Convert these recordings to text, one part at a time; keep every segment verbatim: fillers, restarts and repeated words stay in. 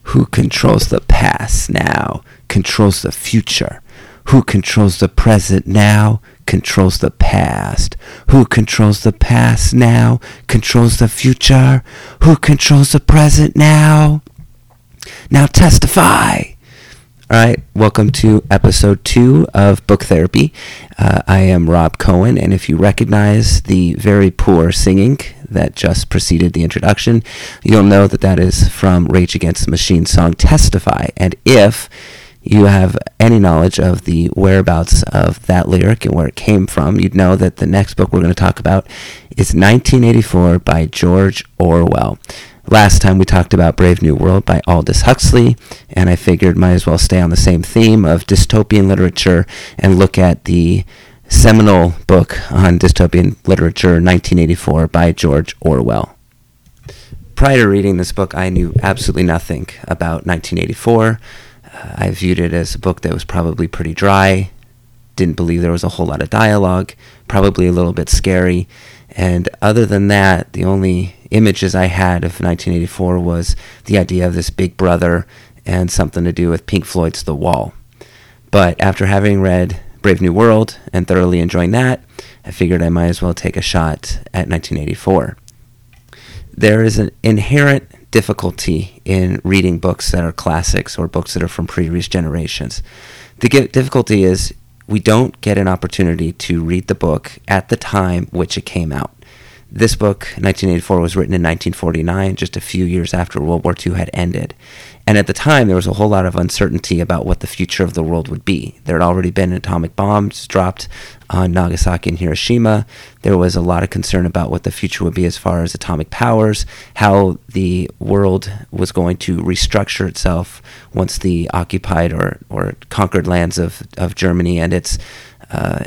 Who controls the past now controls the future. Who controls the present now controls the past. Who controls the past now controls the future. Who controls the present now? Now testify. All right, welcome to episode two of Book Therapy. Uh, I am Rob Cohen, and if you recognize the very poor singing that just preceded the introduction, you'll know that that is from Rage Against the Machine's song Testify. And if you have any knowledge of the whereabouts of that lyric and where it came from, you'd know that the next book we're going to talk about is nineteen eighty-four by George Orwell. Last time we talked about Brave New World by Aldous Huxley, and I figured might as well stay on the same theme of dystopian literature and look at the seminal book on dystopian literature, nineteen eighty-four by George Orwell. Prior to reading this book, I knew absolutely nothing about nineteen eighty-four. Uh, I viewed it as a book that was probably pretty dry, didn't believe there was a whole lot of dialogue, probably a little bit scary, and other than that, the only images I had of nineteen eighty-four was the idea of this big brother and something to do with Pink Floyd's The Wall. But after having read Brave New World and thoroughly enjoying that, I figured I might as well take a shot at nineteen eighty-four. There is an inherent difficulty in reading books that are classics or books that are from previous generations. The difficulty is we don't get an opportunity to read the book at the time which it came out. This book, nineteen eighty-four, was written in nineteen forty-nine, just a few years after World War Two had ended. And at the time, there was a whole lot of uncertainty about what the future of the world would be. There had already been atomic bombs dropped on Nagasaki and Hiroshima. There was a lot of concern about what the future would be as far as atomic powers, how the world was going to restructure itself once the occupied or, or conquered lands of, of Germany and its uh,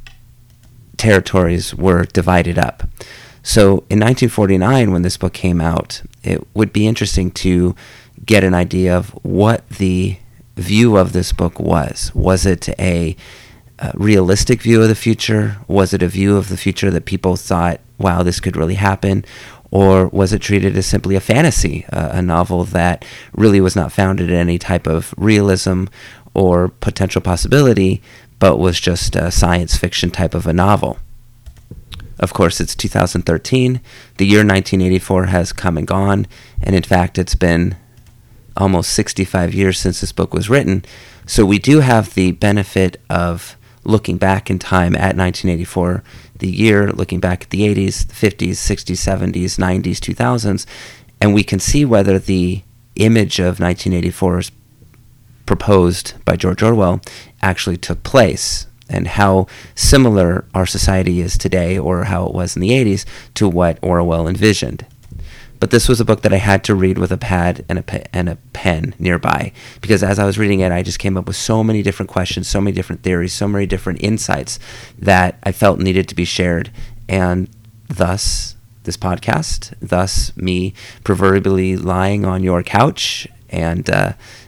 territories were divided up. So in nineteen forty-nine, when this book came out, it would be interesting to get an idea of what the view of this book was. Was it a, a realistic view of the future? Was it a view of the future that people thought, wow, this could really happen? Or was it treated as simply a fantasy, uh, a novel that really was not founded in any type of realism or potential possibility, but was just a science fiction type of a novel? Of course, it's two thousand thirteen. The year nineteen eighty-four has come and gone, and in fact, it's been almost sixty-five years since this book was written. So we do have the benefit of looking back in time at nineteen eighty-four, the year, looking back at the eighties, the fifties, sixties, seventies, nineties, two thousands, and we can see whether the image of nineteen eighty-four as proposed by George Orwell actually took place, and how similar our society is today, or how it was in the eighties, to what Orwell envisioned. But this was a book that I had to read with a pad and a, pe- and a pen nearby, because as I was reading it, I just came up with so many different questions, so many different theories, so many different insights that I felt needed to be shared, and thus this podcast, thus me proverbially lying on your couch and uh,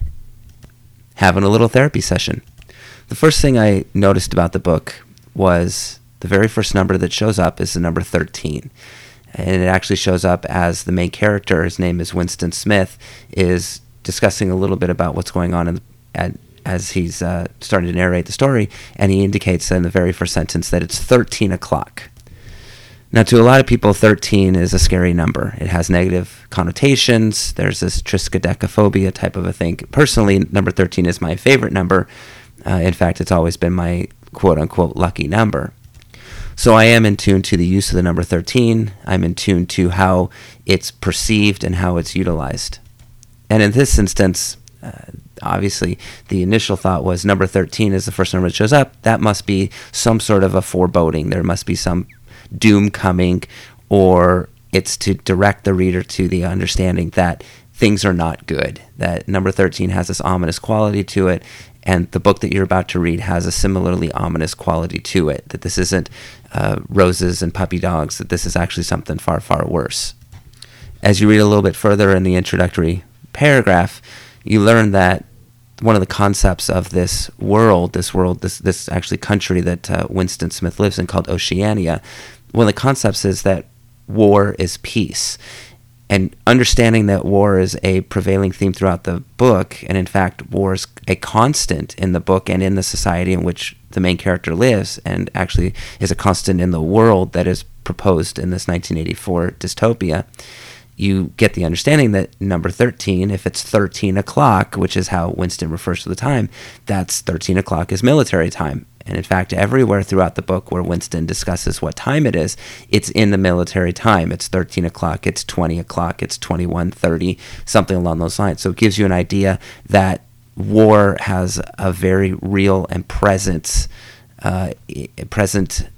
having a little therapy session. The first thing I noticed about the book was the very first number that shows up is the number thirteen. And it actually shows up as the main character, his name is Winston Smith, is discussing a little bit about what's going on in, at, as he's uh, starting to narrate the story, and he indicates in the very first sentence that it's thirteen o'clock. Now, to a lot of people, thirteen is a scary number. It has negative connotations. There's this triskaidekaphobia type of a thing. Personally, number thirteen is my favorite number. Uh, in fact, it's always been my quote-unquote lucky number. So I am in tune to the use of the number thirteen. I'm in tune to how it's perceived and how it's utilized. And in this instance, uh, obviously, the initial thought was number thirteen is the first number that shows up. That must be some sort of a foreboding. There must be some doom coming, or it's to direct the reader to the understanding that things are not good, that number thirteen has this ominous quality to it, and the book that you're about to read has a similarly ominous quality to it, that this isn't uh, roses and puppy dogs, that this is actually something far, far worse. As you read a little bit further in the introductory paragraph, you learn that one of the concepts of this world, this world, this this actually country that uh, Winston Smith lives in called Oceania, one of the concepts is that war is peace. And understanding that war is a prevailing theme throughout the book, and in fact, war is a constant in the book and in the society in which the main character lives, and actually is a constant in the world that is proposed in this nineteen eighty-four dystopia, you get the understanding that number thirteen, if it's thirteen o'clock, which is how Winston refers to the time, that's thirteen o'clock is military time. And in fact, everywhere throughout the book where Winston discusses what time it is, it's in the military time. It's thirteen o'clock, it's twenty o'clock, it's twenty-one thirty, something along those lines. So it gives you an idea that war has a very real and present, uh, present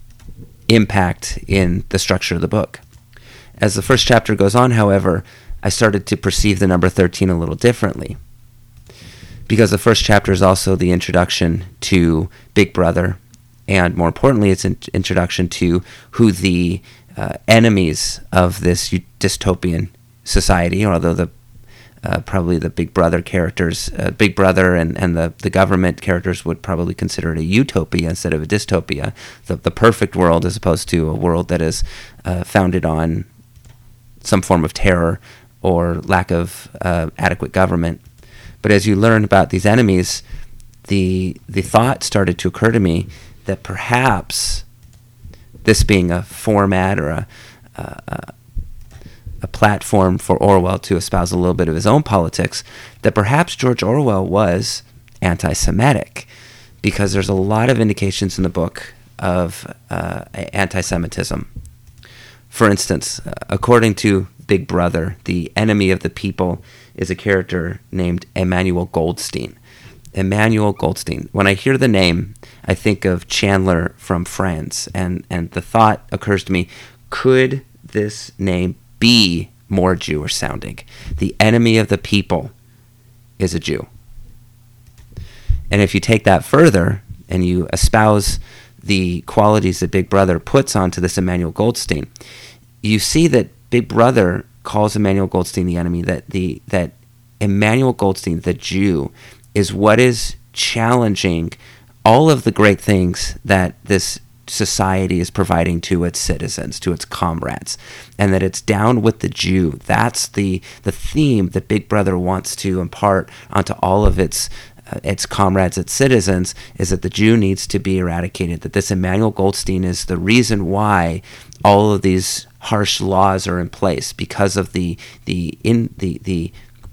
impact in the structure of the book. As the first chapter goes on, however, I started to perceive the number thirteen a little differently, because the first chapter is also the introduction to Big Brother, and more importantly, it's an introduction to who the uh, enemies of this dystopian society, although the uh, probably the Big Brother characters, uh, Big Brother and, and the, the government characters would probably consider it a utopia instead of a dystopia, the, the perfect world as opposed to a world that is uh, founded on some form of terror or lack of uh, adequate government. But as you learn about these enemies, the the thought started to occur to me that perhaps this being a format or a, a, a platform for Orwell to espouse a little bit of his own politics, that perhaps George Orwell was anti-Semitic, because there's a lot of indications in the book of uh, anti-Semitism. For instance, according to Big Brother, the enemy of the people is a character named Emmanuel Goldstein. Emmanuel Goldstein. When I hear the name, I think of Chandler from Friends, and, and the thought occurs to me, could this name be more Jewish sounding? The enemy of the people is a Jew. And if you take that further and you espouse the qualities that Big Brother puts onto this Emmanuel Goldstein, you see that Big Brother calls Emmanuel Goldstein the enemy, that the that Emmanuel Goldstein, the Jew, is what is challenging all of the great things that this society is providing to its citizens, to its comrades, and that it's down with the Jew. That's the the theme that Big Brother wants to impart onto all of its uh, its comrades, its citizens, is that the Jew needs to be eradicated, that this Emmanuel Goldstein is the reason why all of these harsh laws are in place, because of the the in the the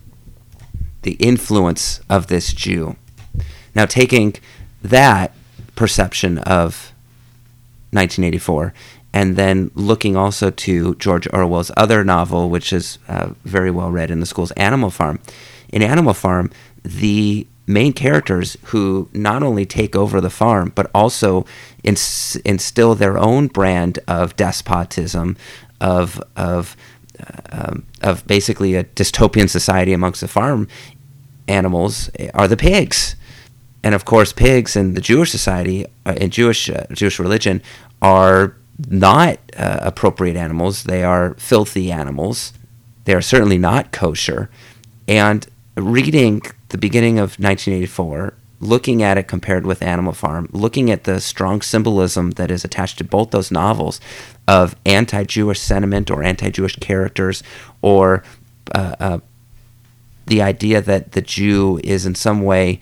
the influence of this Jew. Now, taking that perception of nineteen eighty-four and then looking also to George Orwell's other novel, which is uh, very well read in the schools, Animal Farm. In Animal Farm, the main characters who not only take over the farm, but also ins- instill their own brand of despotism, of of uh, um, of basically a dystopian society amongst the farm animals, are the pigs. And of course, pigs in the Jewish society, uh, in Jewish uh, Jewish religion, are not uh, appropriate animals. They are filthy animals. They are certainly not kosher. And reading the beginning of nineteen eighty-four, looking at it compared with Animal Farm, looking at the strong symbolism that is attached to both those novels of anti-Jewish sentiment or anti-Jewish characters, or uh, uh, the idea that the Jew is in some way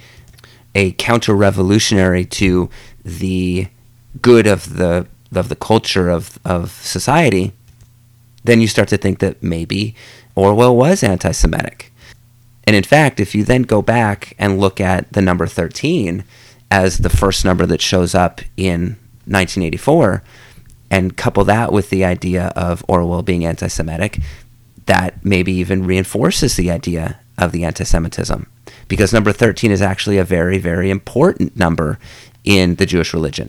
a counter-revolutionary to the good of the of the culture of, of society, then you start to think that maybe Orwell was anti-Semitic. And in fact, if you then go back and look at the number thirteen as the first number that shows up in nineteen eighty-four, and couple that with the idea of Orwell being anti-Semitic, that maybe even reinforces the idea of the anti-Semitism, because number thirteen is actually a very, very important number in the Jewish religion.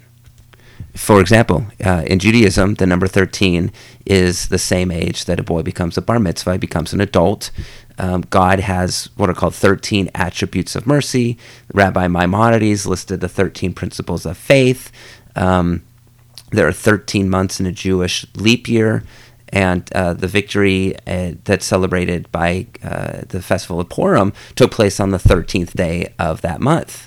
For example, uh, in Judaism, the number thirteen is the same age that a boy becomes a bar mitzvah, he becomes an adult. Um, God has what are called thirteen attributes of mercy. Rabbi Maimonides listed the thirteen principles of faith. Um, there are thirteen months in a Jewish leap year, and uh, the victory uh, that's celebrated by uh, the festival of Purim took place on the thirteenth day of that month.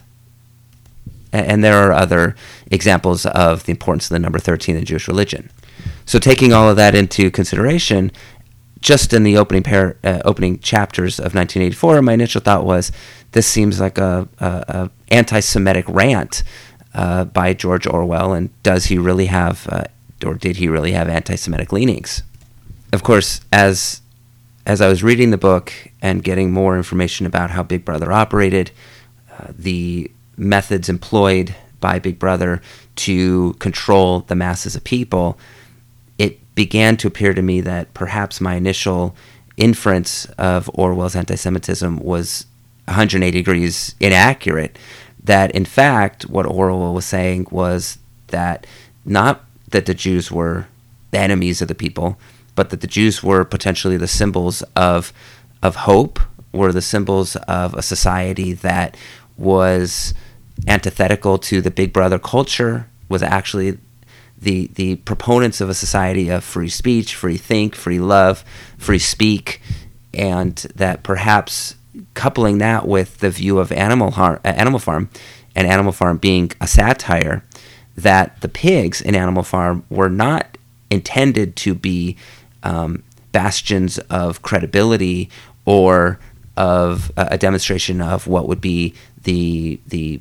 And there are other examples of the importance of the number thirteen in Jewish religion. So taking all of that into consideration, just in the opening par- uh, opening chapters of nineteen eighty-four, my initial thought was, this seems like a, a, a anti-Semitic rant uh, by George Orwell, and does he really have, uh, or did he really have anti-Semitic leanings? Of course, as as I was reading the book and getting more information about how Big Brother operated, uh, the methods employed by Big Brother to control the masses of people, it began to appear to me that perhaps my initial inference of Orwell's anti-Semitism was one hundred eighty degrees inaccurate. That, in fact, what Orwell was saying was that not that the Jews were the enemies of the people, but that the Jews were potentially the symbols of of hope, were the symbols of a society that was antithetical to the Big Brother culture, was actually the the proponents of a society of free speech, free think, free love, free speak, and that perhaps coupling that with the view of Animal, Har- uh, Animal Farm, and Animal Farm being a satire, that the pigs in Animal Farm were not intended to be um, bastions of credibility or of uh, a demonstration of what would be the the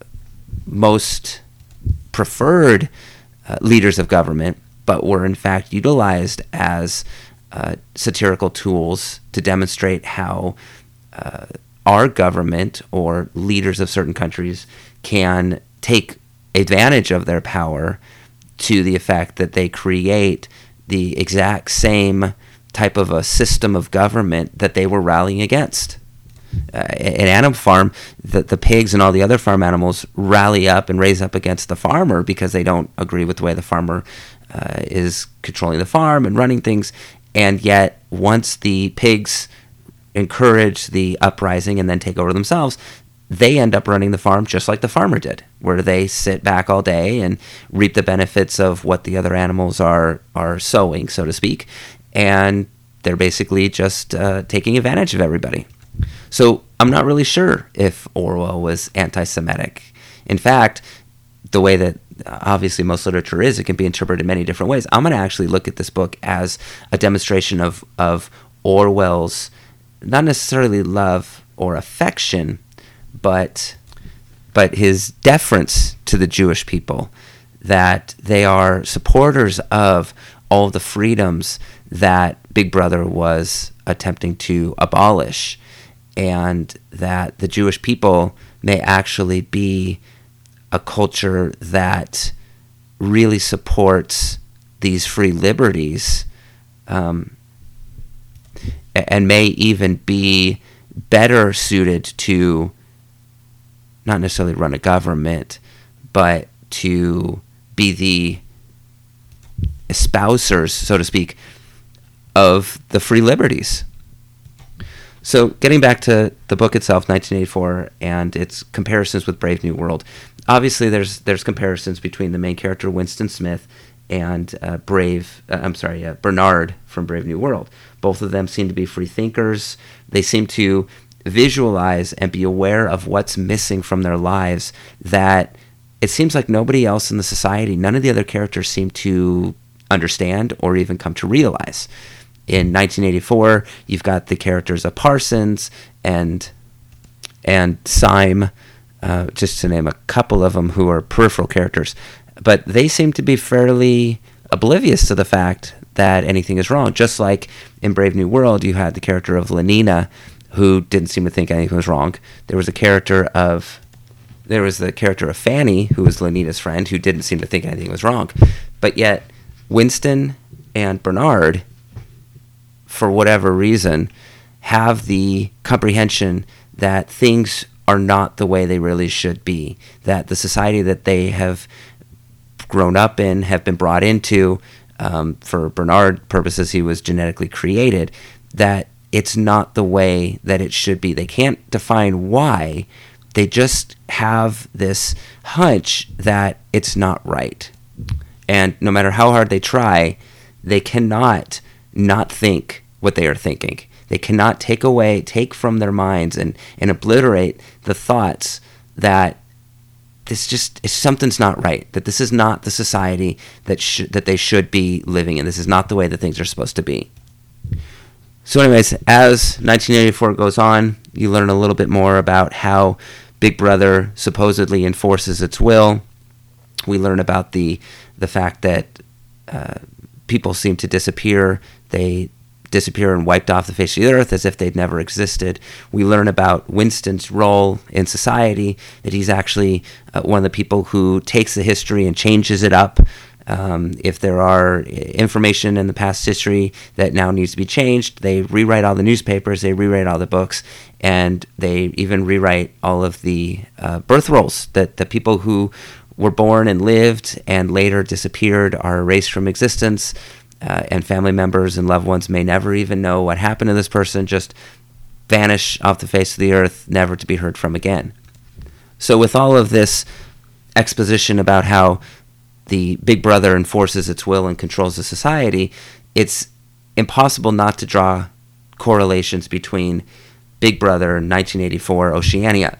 most preferred uh, leaders of government, but were in fact utilized as uh, satirical tools to demonstrate how uh, our government or leaders of certain countries can take advantage of their power to the effect that they create the exact same type of a system of government that they were rallying against. Uh, in Animal Farm, the, the pigs and all the other farm animals rally up and raise up against the farmer because they don't agree with the way the farmer uh, is controlling the farm and running things. And yet, once the pigs encourage the uprising and then take over themselves, they end up running the farm just like the farmer did, where they sit back all day and reap the benefits of what the other animals are are sowing, so to speak, and they're basically just uh, taking advantage of everybody. So I'm not really sure if Orwell was anti-Semitic. In fact, the way that uh, obviously most literature is, it can be interpreted in many different ways. I'm going to actually look at this book as a demonstration of of Orwell's not necessarily love or affection, but but his deference to the Jewish people, that they are supporters of all the freedoms that Big Brother was attempting to abolish, and that the Jewish people may actually be a culture that really supports these free liberties, um, and may even be better suited to not necessarily run a government, but to be the espousers, so to speak, of the free liberties. So getting back to the book itself, nineteen eighty-four, and its comparisons with Brave New World, obviously there's there's comparisons between the main character, Winston Smith, and uh, Brave, uh, I'm sorry, uh, Bernard from Brave New World. Both of them seem to be free thinkers. They seem to visualize and be aware of what's missing from their lives that it seems like nobody else in the society, none of the other characters seem to understand or even come to realize. In nineteen eighty-four, you've got the characters of Parsons and and Syme, uh, just to name a couple of them who are peripheral characters, but they seem to be fairly oblivious to the fact that anything is wrong. Just like in Brave New World, you had the character of Lenina, who didn't seem to think anything was wrong. There was a character of, there was the character of Fanny, who was Lenina's friend, who didn't seem to think anything was wrong. But yet, Winston and Bernard, for whatever reason, have the comprehension that things are not the way they really should be, that the society that they have grown up in, have been brought into, um, for Bernard purposes, he was genetically created, that it's not the way that it should be. They can't define why. They just have this hunch that it's not right. And no matter how hard they try, they cannot not think what they are thinking. They cannot take away, take from their minds and, and obliterate the thoughts that this just, something's not right, that this is not the society that sh- that they should be living in. This is not the way that things are supposed to be. So anyways, as nineteen eighty-four goes on, you learn a little bit more about how Big Brother supposedly enforces its will. We learn about the the fact that uh, people seem to disappear. They disappear and wiped off the face of the earth as if they'd never existed. We learn about Winston's role in society, that he's actually uh, one of the people who takes the history and changes it up. Um, if there are information in the past history that now needs to be changed, they rewrite all the newspapers, they rewrite all the books, and they even rewrite all of the uh, birth rolls, that the people who were born and lived and later disappeared are erased from existence, uh, and family members and loved ones may never even know what happened to this person, just vanish off the face of the earth, never to be heard from again. So with all of this exposition about how the Big Brother enforces its will and controls the society, it's impossible not to draw correlations between Big Brother nineteen eighty-four Oceania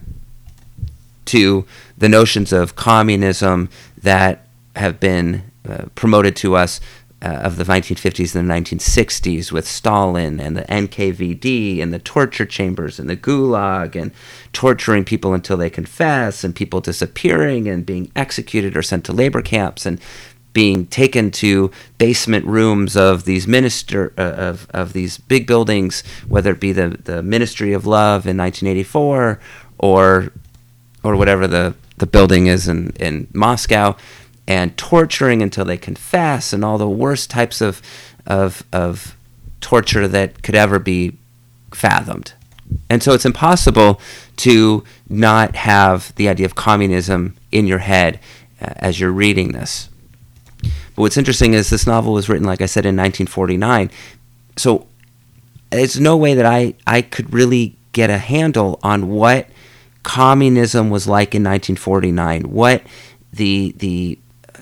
to the notions of communism that have been uh, promoted to us uh, of the nineteen fifties and the nineteen sixties with Stalin and the N K V D and the torture chambers and the Gulag and torturing people until they confess, and people disappearing and being executed or sent to labor camps and being taken to basement rooms of these minister uh, of of these big buildings, whether it be the, the Ministry of Love in nineteen eighty-four or or whatever the, the building is in, in Moscow, and torturing until they confess, and all the worst types of of of torture that could ever be fathomed. And so it's impossible to not have the idea of communism in your head uh, as you're reading this. But what's interesting is this novel was written, like I said, in nineteen forty-nine. So there's no way that I, I could really get a handle on what communism was like in nineteen forty-nine, what the the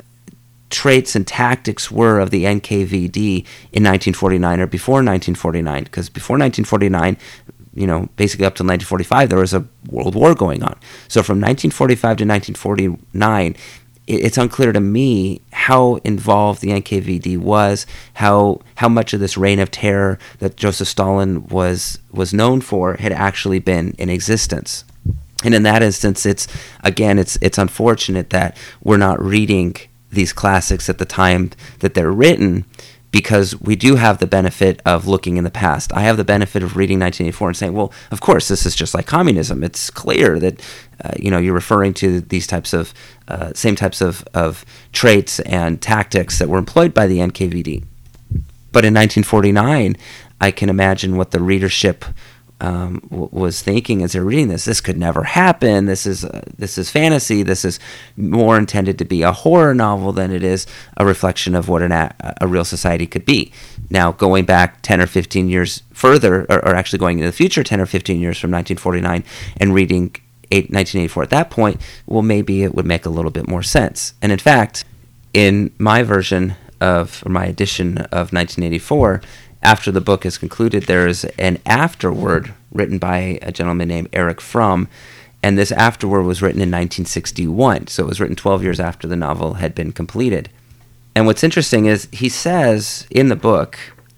traits and tactics were of the N K V D in nineteen forty-nine or before nineteen forty-nine, because before nineteen forty-nine, you know, basically up to nineteen forty-five, there was a world war going on. So from nineteen forty-five to nineteen forty-nine, it's unclear to me how involved the N K V D was, how how much of this reign of terror that Joseph Stalin was was known for had actually been in existence. And in that instance, it's again, it's it's unfortunate that we're not reading these classics at the time that they're written, because we do have the benefit of looking in the past. I have the benefit of reading nineteen eighty-four and saying, well, of course, this is just like communism. It's clear that, uh, you know, you're referring to these types of, uh, same types of, of traits and tactics that were employed by the N K V D. But in nineteen forty-nine, I can imagine what the readership um, w- was thinking as they're reading this. This could never happen. This is uh, this is fantasy. This is more intended to be a horror novel than it is a reflection of what an a, a real society could be. Now, going back ten or fifteen years further, or, or actually going into the future ten or fifteen years from nineteen forty-nine and reading eight, nineteen eighty-four at that point, well, maybe it would make a little bit more sense. And in fact, in my version of, or my edition of nineteen eighty-four, after the book is concluded, there is an afterword written by a gentleman named Erich Fromm, and this afterword was written in nineteen sixty-one, so it was written twelve years after the novel had been completed. And what's interesting is he says in the book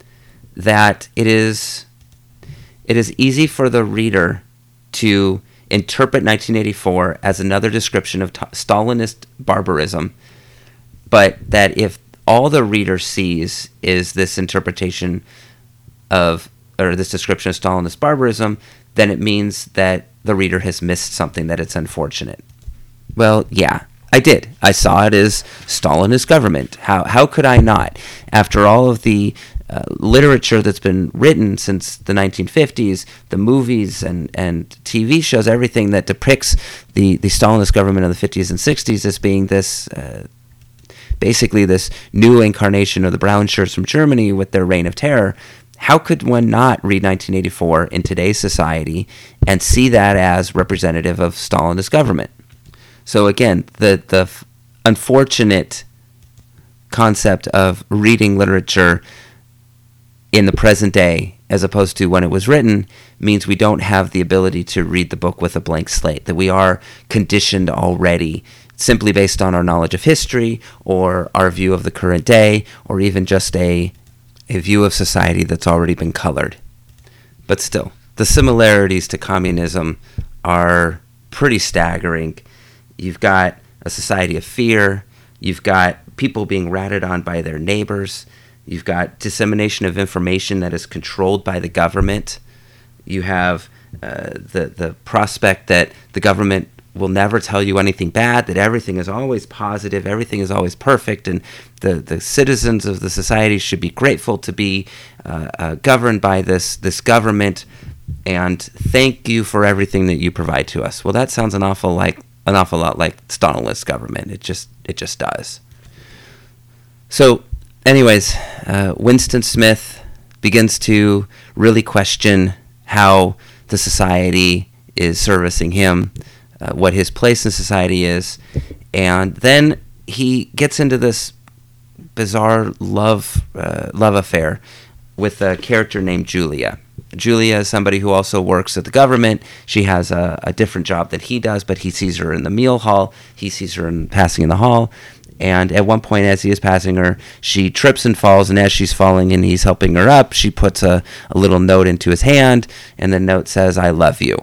that it is it is easy for the reader to interpret nineteen eighty-four as another description of t- Stalinist barbarism, but that if all the reader sees is this interpretation of, or this description of Stalinist barbarism, then it means that the reader has missed something, that it's unfortunate. Well, yeah, I did. I saw it as Stalinist government. How how could I not? After all of the uh, literature that's been written since the nineteen fifties, the movies and, and T V shows, everything that depicts the, the Stalinist government of the fifties and sixties as being this uh, basically this new incarnation of the brown shirts from Germany with their reign of terror, how could one not read nineteen eighty-four in today's society and see that as representative of Stalinist government? So again, the, the f- unfortunate concept of reading literature in the present day as opposed to when it was written means we don't have the ability to read the book with a blank slate, that we are conditioned already simply based on our knowledge of history or our view of the current day, or even just a, a view of society that's already been colored. but still, the similarities to communism are pretty staggering. You've got a society of fear. You've got people being ratted on by their neighbors. You've got dissemination of information that is controlled by the government. You have uh, the the prospect that the government will never tell you anything bad, that everything is always positive, everything is always perfect, and the, the citizens of the society should be grateful to be uh, uh, governed by this this government, and thank you for everything that you provide to us. Well, that sounds an awful like an awful lot like Stalinist government. It just it just does. So, anyways, uh, Winston Smith begins to really question how the society is servicing him, uh, what his place in society is, and then he gets into this bizarre love uh, love affair with a character named Julia. Julia is somebody who also works at the government. She has a, a different job that he does, but he sees her in the meal hall. He sees her in, passing in the hall. And at one point, as he is passing her, she trips and falls. And as she's falling and he's helping her up, she puts a, a little note into his hand. And the note says, "I love you."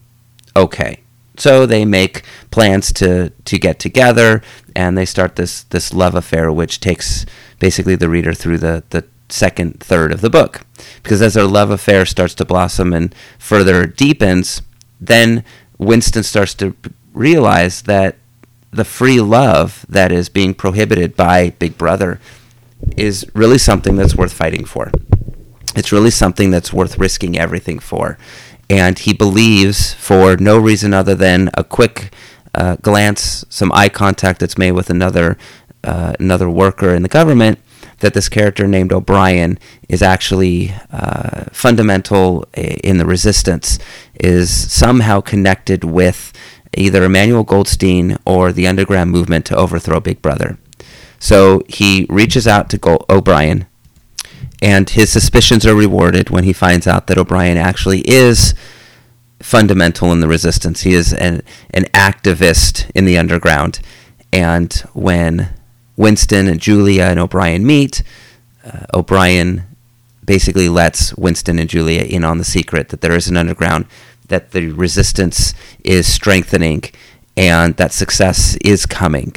Okay. So they make plans to, to get together. And they start this, this love affair, which takes basically the reader through the, the second third of the book, because as their love affair starts to blossom and further deepens, then Winston starts to realize that the free love that is being prohibited by Big Brother is really something that's worth fighting for. It's really something that's worth risking everything for. And he believes, for no reason other than a quick uh, glance, some eye contact that's made with another uh, another worker in the government, that this character named O'Brien is actually uh, fundamental in the resistance, is somehow connected with either Emmanuel Goldstein or the underground movement to overthrow Big Brother. So he reaches out to Go- O'Brien, and his suspicions are rewarded when he finds out that O'Brien actually is fundamental in the resistance. He is an, an activist in the underground. And when Winston and Julia and O'Brien meet, uh, O'Brien basically lets Winston and Julia in on the secret that there is an underground, that the resistance is strengthening, and that success is coming.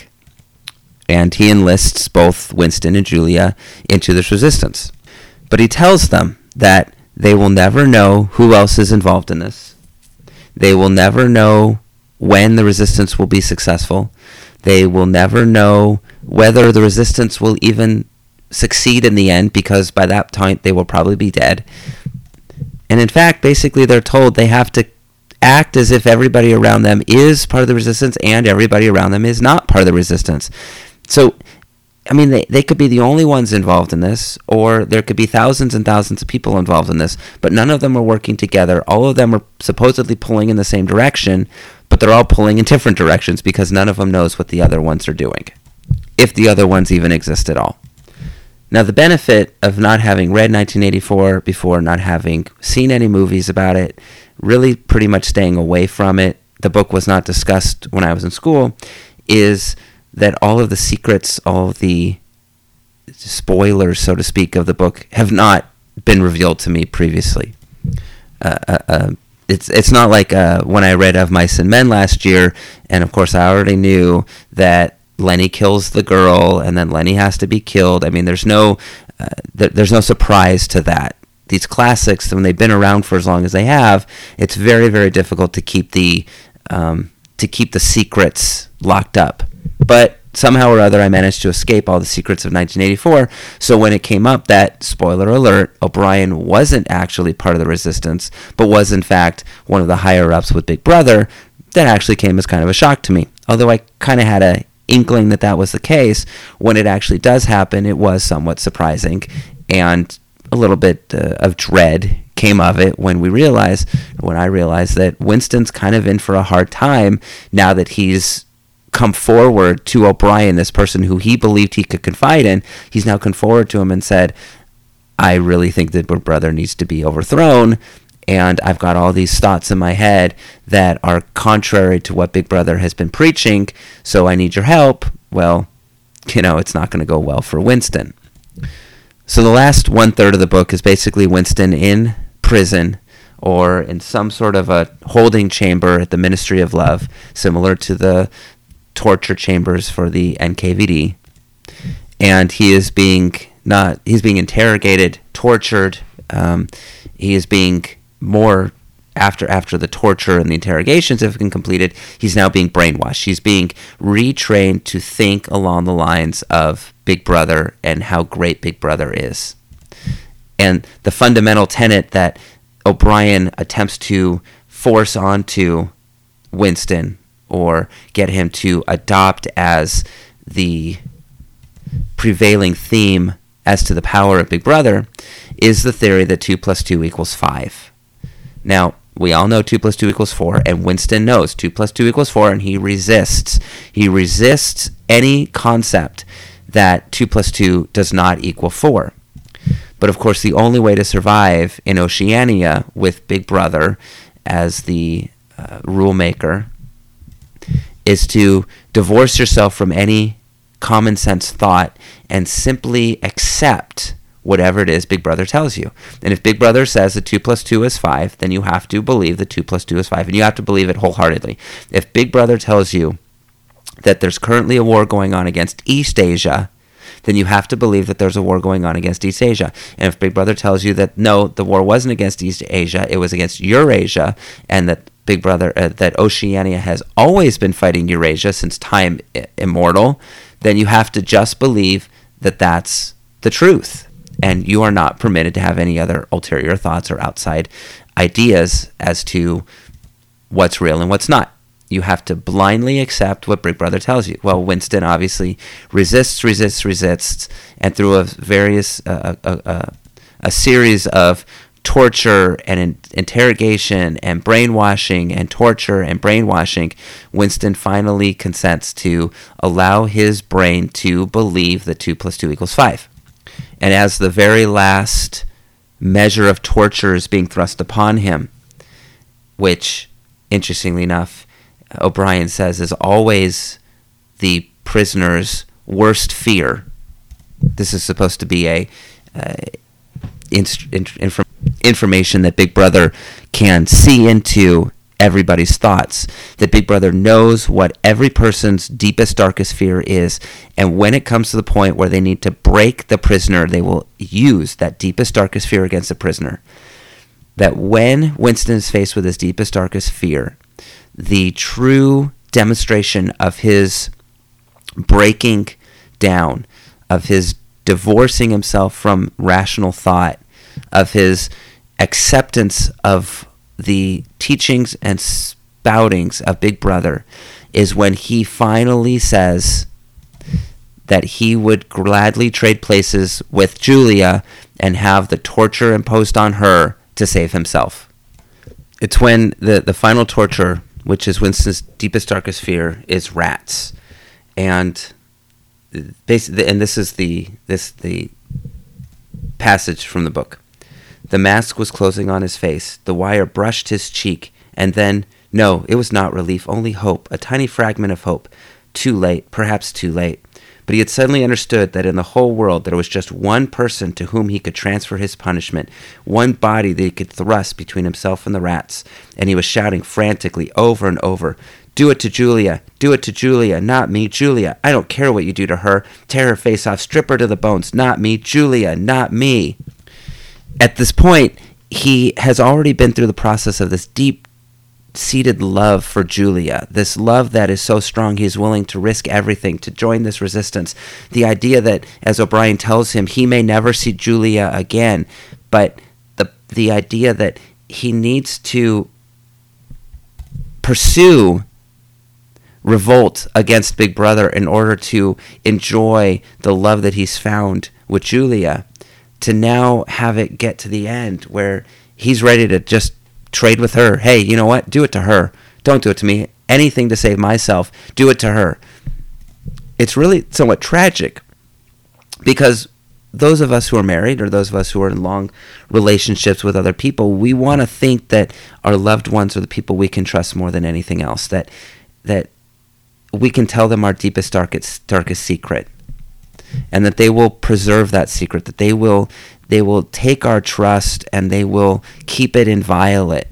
And he enlists both Winston and Julia into this resistance. But he tells them that they will never know who else is involved in this. They will never know when the resistance will be successful. They will never know whether the resistance will even succeed in the end, because by that time they will probably be dead. And in fact, basically they're told they have to act as if everybody around them is part of the resistance and everybody around them is not part of the resistance. So, I mean, they, they could be the only ones involved in this, or there could be thousands and thousands of people involved in this, but none of them are working together. All of them are supposedly pulling in the same direction, but they're all pulling in different directions because none of them knows what the other ones are doing, if the other ones even exist at all. Now, the benefit of not having read nineteen eighty-four before, not having seen any movies about it, really pretty much staying away from it, the book was not discussed when I was in school, is that all of the secrets, all of the spoilers, so to speak, of the book have not been revealed to me previously. Uh, uh, uh, it's it's not like uh, when I read Of Mice and Men last year, and of course I already knew that Lenny kills the girl, and then Lenny has to be killed. I mean, there's no uh, th- there's no surprise to that. These classics, when they've been around for as long as they have, it's very, very difficult to keep the um, to keep the secrets locked up. But somehow or other, I managed to escape all the secrets of nineteen eighty-four. So when it came up that, spoiler alert, O'Brien wasn't actually part of the resistance, but was in fact one of the higher-ups with Big Brother, that actually came as kind of a shock to me. Although I kind of had a inkling that that was the case, when it actually does happen, it was somewhat surprising, and a little bit uh, of dread came of it when we realized, when I realized that Winston's kind of in for a hard time now that he's come forward to O'Brien, this person who he believed he could confide in. He's now come forward to him and said, I really think that Big Brother needs to be overthrown, and I've got all these thoughts in my head that are contrary to what Big Brother has been preaching, so I need your help. Well, you know, it's not going to go well for Winston. So the last one-third of the book is basically Winston in prison, or in some sort of a holding chamber at the Ministry of Love, similar to the torture chambers for the N K V D. And he is being not he's being interrogated, tortured. Um, he is being more after after the torture and the interrogations have been completed. He's now being brainwashed. He's being retrained to think along the lines of Big Brother and how great Big Brother is. And the fundamental tenet that O'Brien attempts to force onto Winston or get him to adopt as the prevailing theme as to the power of Big Brother is the theory that two plus two equals five. Now, we all know two plus two equals four, and Winston knows two plus two equals four, and he resists. He resists any concept that two plus two does not equal four. But of course, the only way to survive in Oceania with Big Brother as the uh, rule maker is to divorce yourself from any common sense thought and simply accept whatever it is Big Brother tells you. And if Big Brother says that two plus two is five, then you have to believe that two plus two is five, and you have to believe it wholeheartedly. If Big Brother tells you that there's currently a war going on against East Asia, then you have to believe that there's a war going on against East Asia. And if Big Brother tells you that, no, the war wasn't against East Asia, it was against Eurasia, and that Big Brother, uh, that Oceania has always been fighting Eurasia since time I- immortal, then you have to just believe that that's the truth. And you are not permitted to have any other ulterior thoughts or outside ideas as to what's real and what's not. You have to blindly accept what Big Brother tells you. Well, Winston obviously resists, resists, resists, and through a various uh, a, a, a series of torture and in, interrogation and brainwashing and torture and brainwashing, Winston finally consents to allow his brain to believe that two plus two equals five. And as the very last measure of torture is being thrust upon him, which, interestingly enough, O'Brien says is always the prisoner's worst fear. This is supposed to be a uh, inst- inf- information that Big Brother can see into everybody's thoughts, that Big Brother knows what every person's deepest, darkest fear is, and when it comes to the point where they need to break the prisoner, they will use that deepest, darkest fear against the prisoner. That when Winston is faced with his deepest, darkest fear, the true demonstration of his breaking down, of his divorcing himself from rational thought, of his acceptance of the teachings and spoutings of Big Brother, is when he finally says that he would gladly trade places with Julia and have the torture imposed on her to save himself. It's when the, the final torture, which is Winston's deepest, darkest fear, is rats. And basically, and this is the this the passage from the book. The mask was closing on his face. The wire brushed his cheek. And then, no, it was not relief, only hope, a tiny fragment of hope. Too late, perhaps too late. But he had suddenly understood that in the whole world there was just one person to whom he could transfer his punishment, one body that he could thrust between himself and the rats. And he was shouting frantically over and over, "Do it to Julia, do it to Julia, not me, Julia. I don't care what you do to her. Tear her face off, strip her to the bones, not me, Julia, not me." At this point, he has already been through the process of this deep-seated love for Julia, this love that is so strong he's willing to risk everything to join this resistance. The idea that, as O'Brien tells him, he may never see Julia again, but the the idea that he needs to pursue revolt against Big Brother in order to enjoy the love that he's found with Julia, to now have it get to the end where he's ready to just trade with her. Hey, you know what? Do it to her. Don't do it to me. Anything to save myself. Do it to her. It's really somewhat tragic because those of us who are married or those of us who are in long relationships with other people, we want to think that our loved ones are the people we can trust more than anything else, that that we can tell them our deepest, darkest, darkest secret, and that they will preserve that secret, that they will they will take our trust and they will keep it inviolate.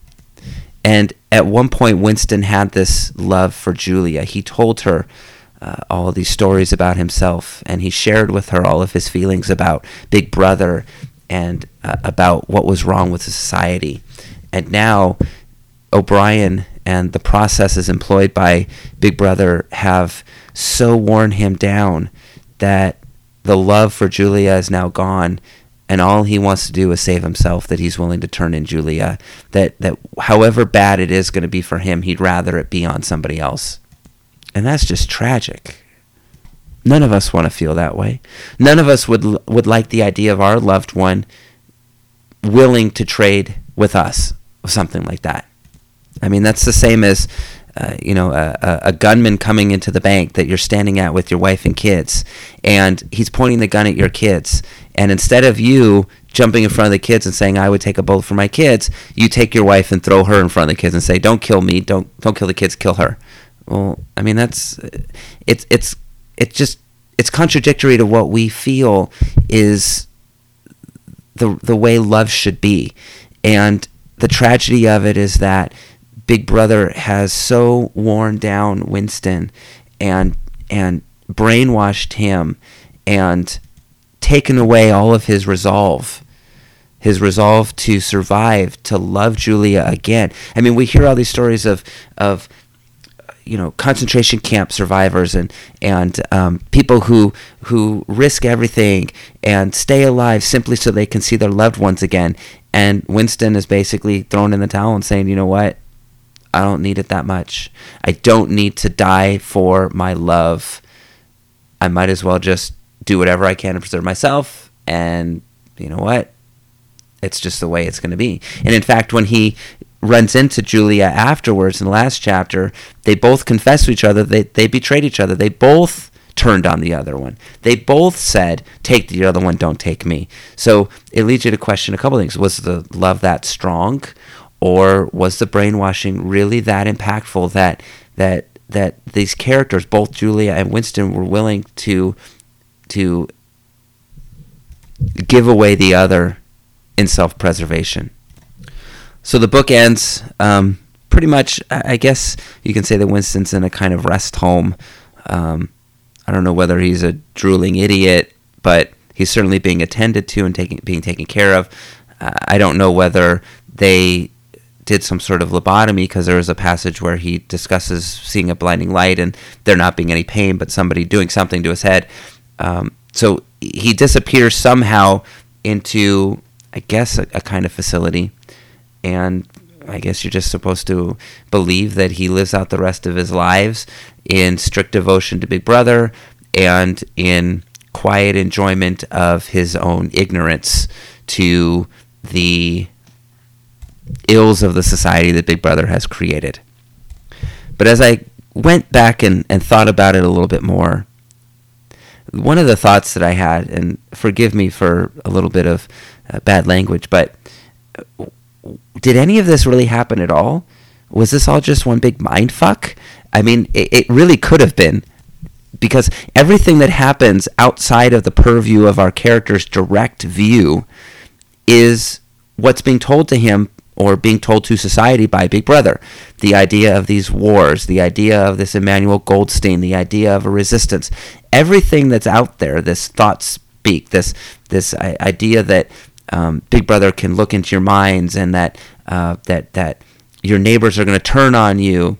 And at one point, Winston had this love for Julia. He told her uh, all these stories about himself, and he shared with her all of his feelings about Big Brother and uh, about what was wrong with society. And now O'Brien and the processes employed by Big Brother have so worn him down that the love for Julia is now gone, and all he wants to do is save himself, that he's willing to turn in Julia, that, that however bad it is going to be for him, he'd rather it be on somebody else. And that's just tragic. None of us want to feel that way. None of us would would like the idea of our loved one willing to trade with us, something like that. I mean, that's the same as, uh, you know, a, a, a gunman coming into the bank that you're standing at with your wife and kids, and he's pointing the gun at your kids. And instead of you jumping in front of the kids and saying, I would take a bullet for my kids, you take your wife and throw her in front of the kids and say, don't kill me, don't don't kill the kids, kill her. Well, I mean, that's, it's, it's, it's just, it's contradictory to what we feel is the the way love should be. And the tragedy of it is that Big Brother has so worn down Winston and and brainwashed him and taken away all of his resolve, his resolve to survive, to love Julia again. I mean, we hear all these stories of of you know, concentration camp survivors and and um, people who who risk everything and stay alive simply so they can see their loved ones again. And Winston is basically thrown in the towel and saying, you know what? I don't need it that much. I don't need to die for my love. I might as well just do whatever I can to preserve myself. And you know what? It's just the way it's going to be. And in fact, when he runs into Julia afterwards in the last chapter, they both confess to each other. They, they betrayed each other. They both turned on the other one. They both said, take the other one, don't take me. So it leads you to question a couple things. Was the love that strong? Or was the brainwashing really that impactful that that that these characters, both Julia and Winston, were willing to to give away the other in self-preservation? So the book ends um, pretty much, I guess you can say that Winston's in a kind of rest home. Um, I don't know whether he's a drooling idiot, but he's certainly being attended to and taking, being taken care of. Uh, I don't know whether they did some sort of lobotomy, because there is a passage where he discusses seeing a blinding light and there not being any pain, but somebody doing something to his head. Um, so he disappears somehow into, I guess, a, a kind of facility. And I guess you're just supposed to believe that he lives out the rest of his lives in strict devotion to Big Brother and in quiet enjoyment of his own ignorance to the ills of the society that Big Brother has created. But as I went back and, and thought about it a little bit more, one of the thoughts that I had, and forgive me for a little bit of uh, bad language, but did any of this really happen at all? Was this all just one big mind fuck? I mean, it, it really could have been, because everything that happens outside of the purview of our character's direct view is what's being told to him or being told to society by Big Brother. The idea of these wars, the idea of this Emmanuel Goldstein, the idea of a resistance, everything that's out there, this thought speak, this this idea that um, Big Brother can look into your minds and that uh, that that your neighbors are going to turn on you.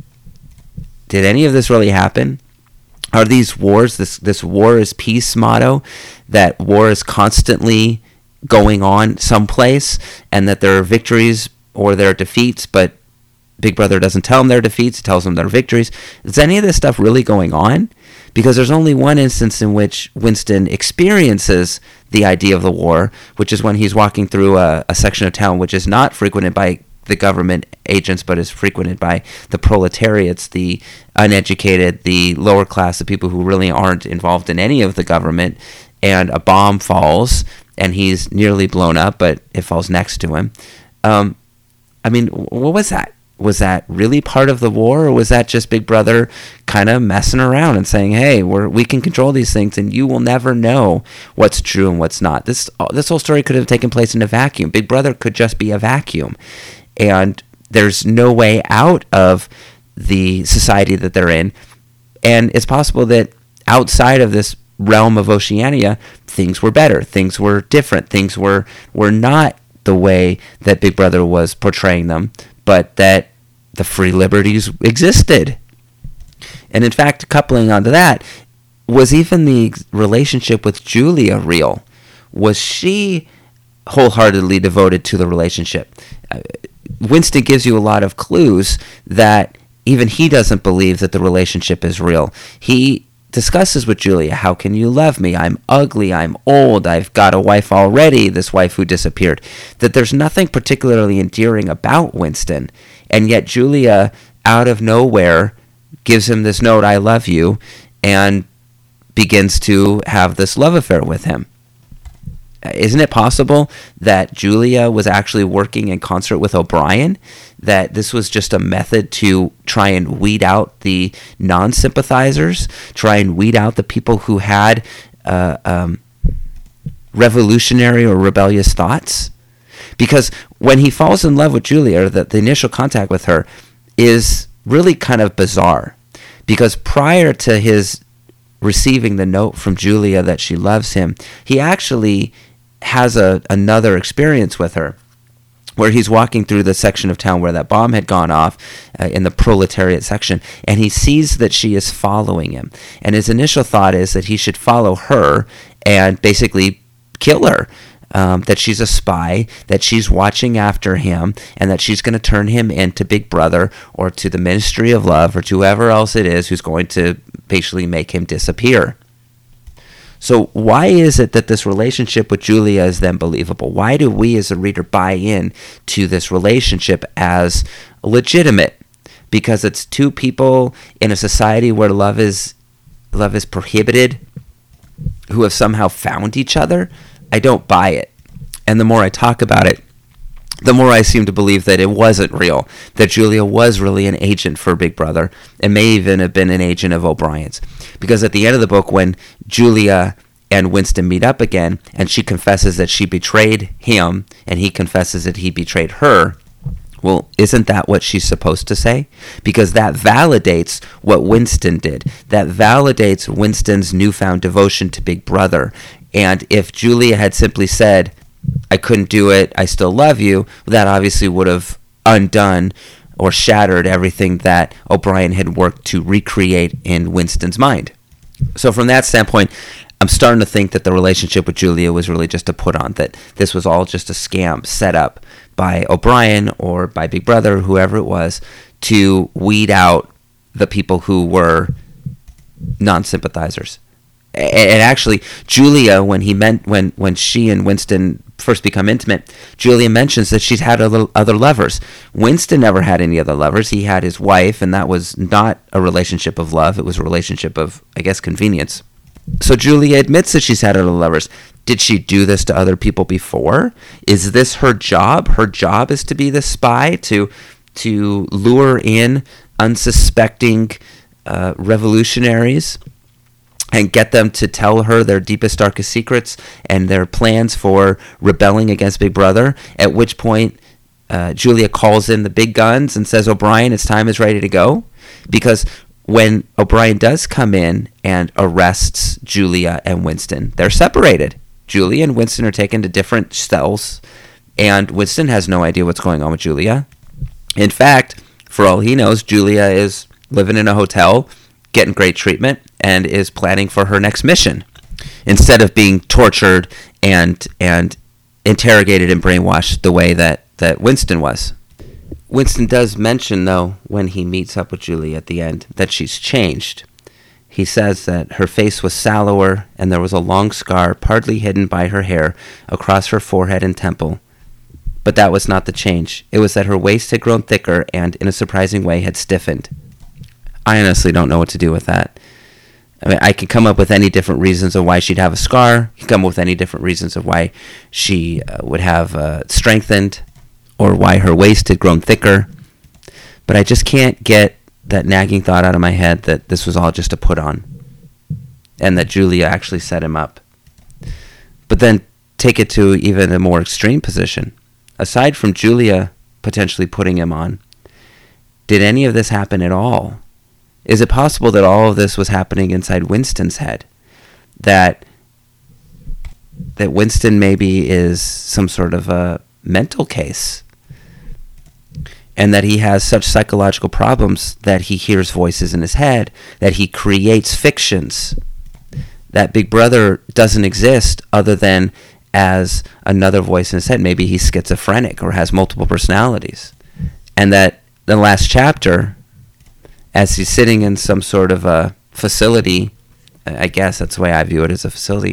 Did any of this really happen? Are these wars, this this war is peace motto, that war is constantly going on someplace, and that there are victories or there are defeats, but Big Brother doesn't tell them they're defeats, it tells them they're victories? Is any of this stuff really going on? Because there's only one instance in which Winston experiences the idea of the war, which is when he's walking through a, a section of town which is not frequented by the government agents, but is frequented by the proletariats, the uneducated, the lower class, the people who really aren't involved in any of the government, and a bomb falls, and he's nearly blown up, but it falls next to him. Um, I mean, what was that? was that really part of the war, or was that just Big Brother kind of messing around and saying, hey, we're, we can control these things and you will never know what's true and what's not? This this whole story could have taken place in a vacuum. Big Brother could just be a vacuum. And there's no way out of the society that they're in. And it's possible that outside of this realm of Oceania, things were better. Things were different. Things were, were not the way that Big Brother was portraying them, but that the free liberties existed. And in fact, coupling onto that, was even the relationship with Julia real? Was she wholeheartedly devoted to the relationship? Uh, Winston gives you a lot of clues that even he doesn't believe that the relationship is real. He discusses with Julia, how can you love me? I'm ugly, I'm old, I've got a wife already, this wife who disappeared. That there's nothing particularly endearing about Winston, and yet Julia, out of nowhere, gives him this note, I love you, and begins to have this love affair with him. Isn't it possible that Julia was actually working in concert with O'Brien? That this was just a method to try and weed out the non-sympathizers, try and weed out the people who had uh, um, revolutionary or rebellious thoughts? Because when he falls in love with Julia, the, the initial contact with her is really kind of bizarre. Because prior to his receiving the note from Julia that she loves him, he actually has a another experience with her, where he's walking through the section of town where that bomb had gone off, uh, in the proletariat section, and he sees that she is following him. And his initial thought is that he should follow her and basically kill her, um, that she's a spy, that she's watching after him, and that she's going to turn him into Big Brother or to the Ministry of Love or to whoever else it is who's going to basically make him disappear. So why is it that this relationship with Julia is then believable? Why do we as a reader buy in to this relationship as legitimate? Because it's two people in a society where love is love is prohibited, who have somehow found each other? I don't buy it. And the more I talk about it, the more I seem to believe that it wasn't real, that Julia was really an agent for Big Brother, and may even have been an agent of O'Brien's. Because at the end of the book, when Julia and Winston meet up again, and she confesses that she betrayed him, and he confesses that he betrayed her, well, isn't that what she's supposed to say? Because that validates what Winston did. That validates Winston's newfound devotion to Big Brother. And if Julia had simply said, I couldn't do it, I still love you, that obviously would have undone or shattered everything that O'Brien had worked to recreate in Winston's mind. So from that standpoint, I'm starting to think that the relationship with Julia was really just a put on, that this was all just a scam set up by O'Brien or by Big Brother, whoever it was, to weed out the people who were non-sympathizers. And actually, Julia, when he meant when, when she and Winston first become intimate, Julia mentions that she's had other, other lovers. Winston never had any other lovers. He had his wife, and that was not a relationship of love. It was a relationship of, I guess, convenience. So Julia admits that she's had other lovers. Did she do this to other people before? Is this her job? Her job is to be the spy, to to lure in unsuspecting uh, revolutionaries and get them to tell her their deepest, darkest secrets and their plans for rebelling against Big Brother, at which point uh, Julia calls in the big guns and says, O'Brien, it's time, is ready to go. Because when O'Brien does come in and arrests Julia and Winston, they're separated. Julia and Winston are taken to different cells, and Winston has no idea what's going on with Julia. In fact, for all he knows, Julia is living in a hotel, getting great treatment, and is planning for her next mission, instead of being tortured and and interrogated and brainwashed the way that, that Winston was. Winston does mention, though, when he meets up with Julia at the end, that she's changed. He says that her face was sallower, and there was a long scar, partly hidden by her hair, across her forehead and temple. But that was not the change. It was that her waist had grown thicker and, in a surprising way, had stiffened. I honestly don't know what to do with that. I mean, I could come up with any different reasons of why she'd have a scar. I could come up with any different reasons of why she uh, would have uh, strengthened, or why her waist had grown thicker. but I just can't get that nagging thought out of my head that this was all just a put on and that Julia actually set him up. But then take it to even a more extreme position. Aside from Julia potentially putting him on, did any of this happen at all? Is it possible that all of this was happening inside Winston's head? That that Winston maybe is some sort of a mental case, and that he has such psychological problems that he hears voices in his head, that he creates fictions, that Big Brother doesn't exist other than as another voice in his head. Maybe he's schizophrenic or has multiple personalities. And that the last chapter, as he's sitting in some sort of a facility, I guess that's the way I view it, as a facility,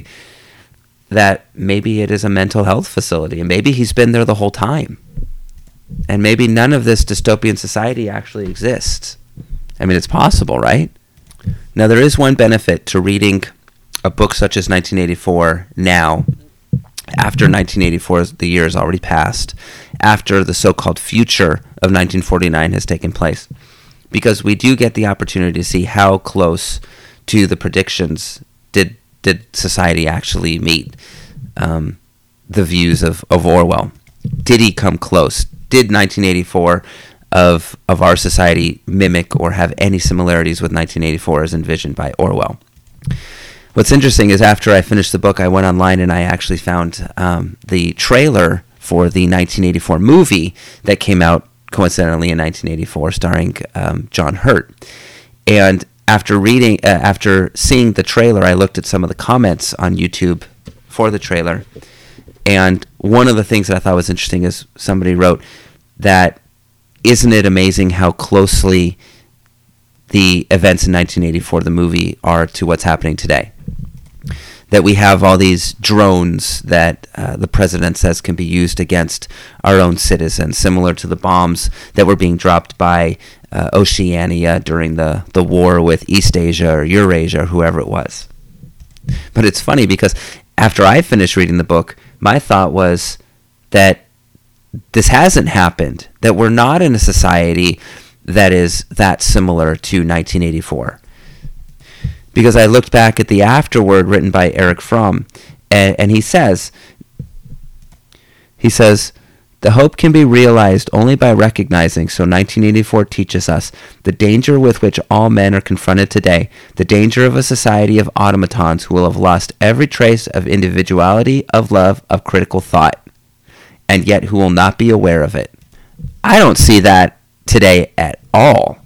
that maybe it is a mental health facility, and maybe he's been there the whole time. And maybe none of this dystopian society actually exists. I mean, it's possible, right? Now, there is one benefit to reading a book such as nineteen eighty-four now, after nineteen eighty-four, the year has already passed, after the so-called future of nineteen forty-nine has taken place, because we do get the opportunity to see how close to the predictions did did society actually meet um, the views of, of Orwell. Did he come close? Did nineteen eighty-four of of our society mimic or have any similarities with nineteen eighty-four as envisioned by Orwell? What's interesting is after I finished the book, I went online and I actually found um, the trailer for the nineteen eighty-four movie that came out coincidentally in nineteen eighty-four, starring um, John Hurt. And after reading, uh, after seeing the trailer, I looked at some of the comments on YouTube for the trailer. And one of the things that I thought was interesting is somebody wrote that, isn't it amazing how closely the events in nineteen eighty-four, the movie, are to what's happening today? That we have all these drones that uh, the president says can be used against our own citizens, similar to the bombs that were being dropped by uh, Oceania during the, the war with East Asia or Eurasia or whoever it was. But it's funny because after I finished reading the book, my thought was that this hasn't happened, that we're not in a society that is that similar to nineteen eighty-four. Because I looked back at the afterword written by Erich Fromm, and, and he says, he says, the hope can be realized only by recognizing, so nineteen eighty-four teaches us, the danger with which all men are confronted today, the danger of a society of automatons who will have lost every trace of individuality, of love, of critical thought, and yet who will not be aware of it. I don't see that today at all.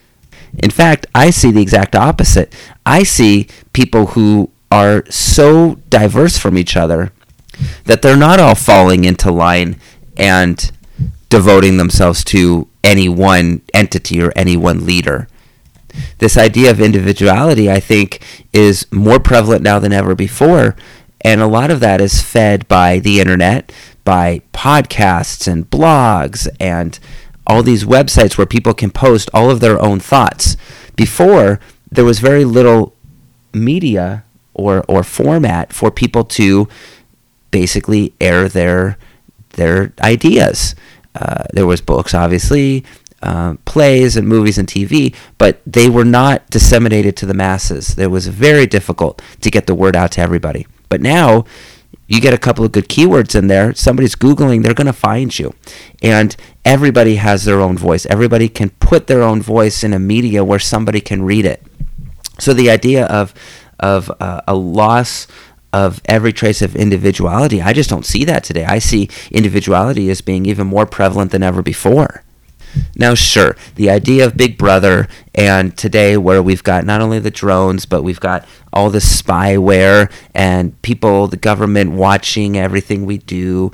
In fact, I see the exact opposite. I see people who are so diverse from each other that they're not all falling into line and devoting themselves to any one entity or any one leader. This idea of individuality, I think, is more prevalent now than ever before, and a lot of that is fed by the internet, by podcasts and blogs and all these websites where people can post all of their own thoughts. Before, there was very little media or or format for people to basically air their their ideas. Uh, there was books, obviously, uh, plays and movies and T V, but they were not disseminated to the masses. It was very difficult to get the word out to everybody. But now, you get a couple of good keywords in there, somebody's Googling, they're going to find you. And everybody has their own voice. Everybody can put their own voice in a media where somebody can read it. So the idea of of uh, a loss of every trace of individuality, I just don't see that today. I see individuality as being even more prevalent than ever before. Now, sure, the idea of Big Brother, and today where we've got not only the drones, but we've got all this spyware and people, the government watching everything we do,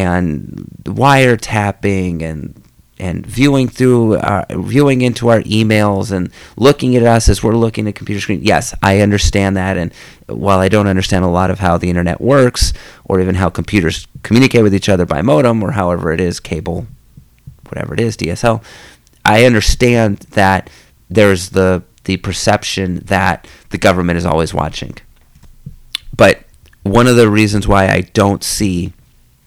and wiretapping and and viewing through our, viewing into our emails and looking at us as we're looking at computer screen. Yes, I understand that, and while I don't understand a lot of how the internet works, or even how computers communicate with each other by modem, or however it is, cable, whatever it is, D S L, I understand that there's the the perception that the government is always watching. But one of the reasons why I don't see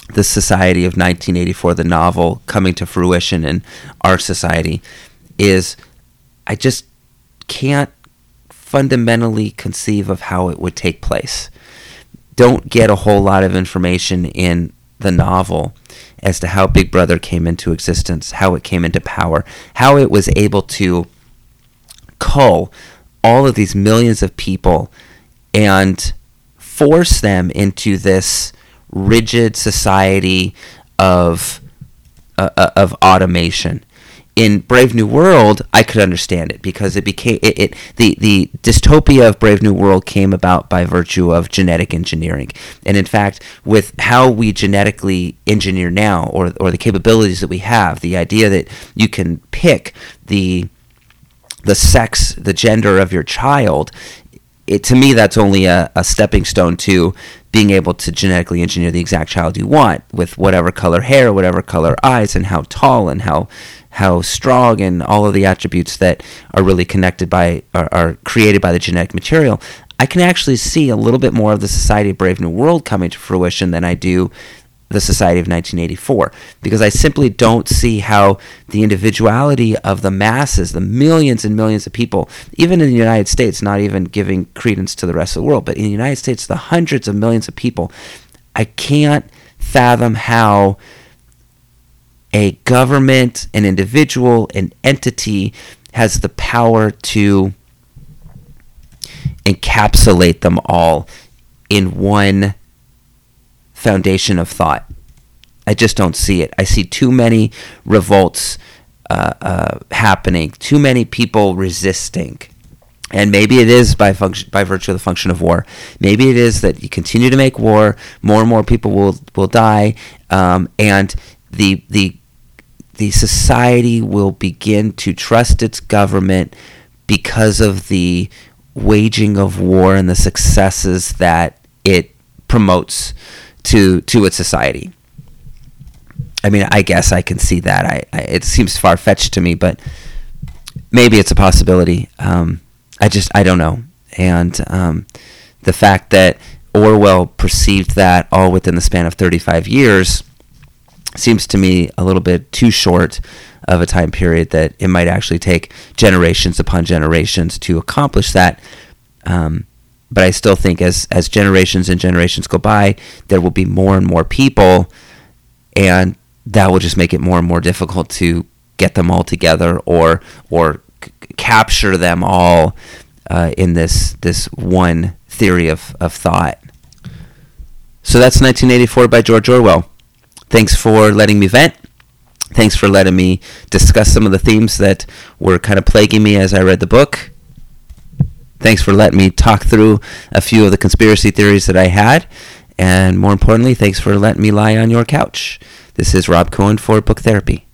the society of nineteen eighty-four, the novel, coming to fruition in our society is I just can't fundamentally conceive of how it would take place. Don't get a whole lot of information in the novel as to how Big Brother came into existence, how it came into power, how it was able to cull all of these millions of people and force them into this rigid society of uh, of automation. In Brave New World, I could understand it because it became it, it the the dystopia of Brave New World came about by virtue of genetic engineering. And in fact, with how we genetically engineer now, or or the capabilities that we have, the idea that you can pick the the sex, the gender of your child, it, to me, that's only a, a stepping stone to being able to genetically engineer the exact child you want with whatever color hair, whatever color eyes, and how tall and how how strong, and all of the attributes that are really connected by, are, are created by the genetic material. I can actually see a little bit more of the Society of Brave New World coming to fruition than I do the Society of nineteen eighty-four, because I simply don't see how the individuality of the masses, the millions and millions of people, even in the United States, not even giving credence to the rest of the world, but in the United States, the hundreds of millions of people, I can't fathom how a government, an individual, an entity has the power to encapsulate them all in one foundation of thought. I just don't see it. I see too many revolts uh, uh, happening, too many people resisting. And maybe it is by function, by virtue of the function of war. Maybe it is that you continue to make war, more and more people will will die, um, and the the the society will begin to trust its government because of the waging of war and the successes that it promotes to to its society. I mean, I guess I can see that. I, I it seems far-fetched to me, but maybe it's a possibility. Um, I just, I don't know. And um, the fact that Orwell perceived that all within the span of thirty-five years seems to me a little bit too short of a time period, that it might actually take generations upon generations to accomplish that. Um, but I still think as, as generations and generations go by, there will be more and more people, and that will just make it more and more difficult to get them all together or or c- capture them all uh, in this this one theory of, of thought. So that's nineteen eighty-four by George Orwell. Thanks for letting me vent. Thanks for letting me discuss some of the themes that were kind of plaguing me as I read the book. Thanks for letting me talk through a few of the conspiracy theories that I had. And more importantly, thanks for letting me lie on your couch. This is Rob Cohen for Book Therapy.